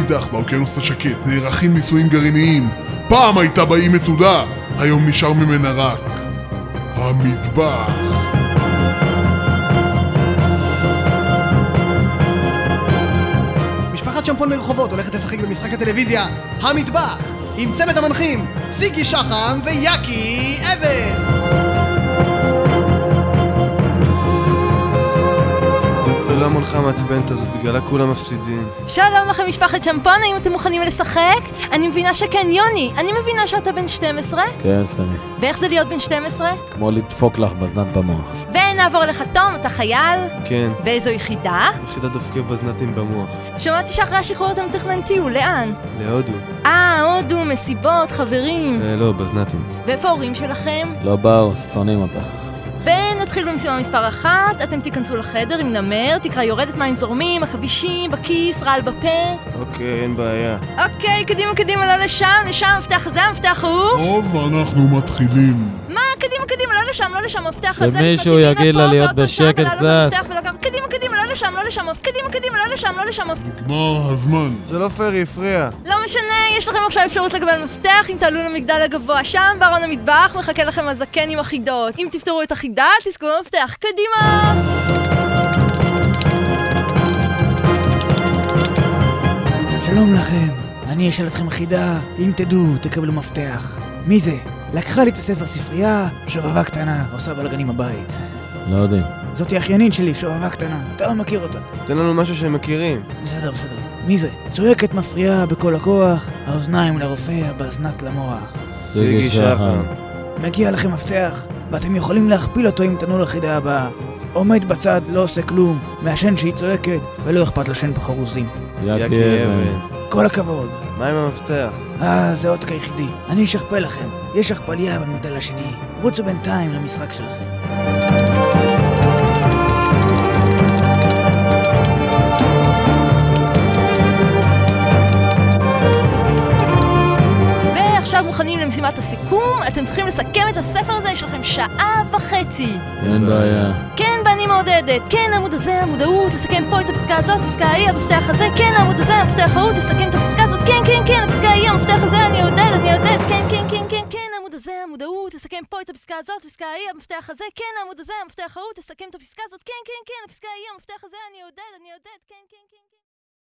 מאידך, באוקיינוס השקט, נערכים ניסויים גרעיניים. פעם הייתה באי מצודה, היום נשאר ממנה רק המטבח. משפחת שמפון מרחובות הולכת לשחק במשחק הטלוויזיה המטבח עם צמד המנחים סיגי שחם ויאקי אבן. למה הולכה מעצבנת הזאת? בגללה כולם מפסידים. שלום לכם משפחת שמפון, האם אתם מוכנים לשחק? אני מבינה שכן. יוני, אני מבינה שאתה בן 12? כן, סתמי. ואיך זה להיות בן 12? כמו לדפוק לך בזנת במוח. ונעבור לך תום, אתה חייל? כן. באיזו יחידה? יחידה דופקי בזנתים במוח. שמעתי שאחרי השחרור אתם מתכנן טיול, לאן? להודו. הודו, מסיבות, חברים. לא, בזנתים. ואיפה ההורים שלכם? לא באו, שונאים אותך. ונתחיל במשימה מספר 1, אתם תיכנסו לחדר עם נמר, תקרה יורדת, מים זורמים, עכבישים, בכיס, רעל בפה. אוקיי, אין בעיה. אוקיי, קדימה, לא לשם, המפתח הזה, המפתח הוא. טוב, אנחנו מתחילים. מה? קדימה, לא לשם, המפתח הזה. שמישהו יגיד לה להיות בשקט קצת. קדימה, לא לשם, קדימה, לא לשם. נגמר הזמן. זה לא פייר, היא הפריע. לא משנה, יש לכם עכשיו אפשרות לקבל מפתח אם תעלו למגדל הגבוה. שם בארון המטבח מחכה לכם הזקן עם החידות. אם תפתרו את החידה, תזכו במפתח. קדימה! שלום לכם, אני אשאל אתכם חידה, אם תדעו תקבלו מפתח. מי זה? לקחה לי את הספר ספרייה, שובבה קטנה, עושה בלגנים בבית. לא יודעים. זאתי אחיינית שלי, שובבה קטנה, אתה לא מכיר אותה. אז תן לנו משהו שהם מכירים. בסדר. מי זה? צועקת מפריעה בכל הכוח, האוזניים לרופא, הבזנת למוח. סיגי שחם. מגיע לכם מפתח, ואתם יכולים להכפיל אותו אם תנו לחידה הבאה. עומד בצד, לא עושה כלום, מהשן שהיא צועקת, ולא אכפת לשן בחרוזים. יאקי אבן. כל הכבוד. מה עם המפתח? זה עוד כיחידי. אני אשכפל לכם. יש הכפליה במגדל השני. רוצו בינתיים למשחק שלכם. ועכשיו מוכנים למשימת הסיכום. אתם צריכים לסכם את הספר הזה, יש לכם 1.5 שעות. אין בעיה. כן, ואני מעודדת. כן, העמוד הזה, העמוד ההוא, תסכם פה את הפסקה הזאת, הפסקה ההיא, המפתח הזה. כן, העמוד הזה, המפתח ההוא, תסכם את הפסקה הזאת. כן, הפסקה ההיא, המפתח הזה, אני עודד. כן, העמוד הזה, העמוד ההוא, תסכם פה את הפסקה הזאת, הפסקה ההיא, המפתח הזה. כן, העמוד הזה, המפתח ההוא, תסכם את הפסקה הזאת. כן, הפסקה ההיא, המפתח הזה, אני עודד. כן.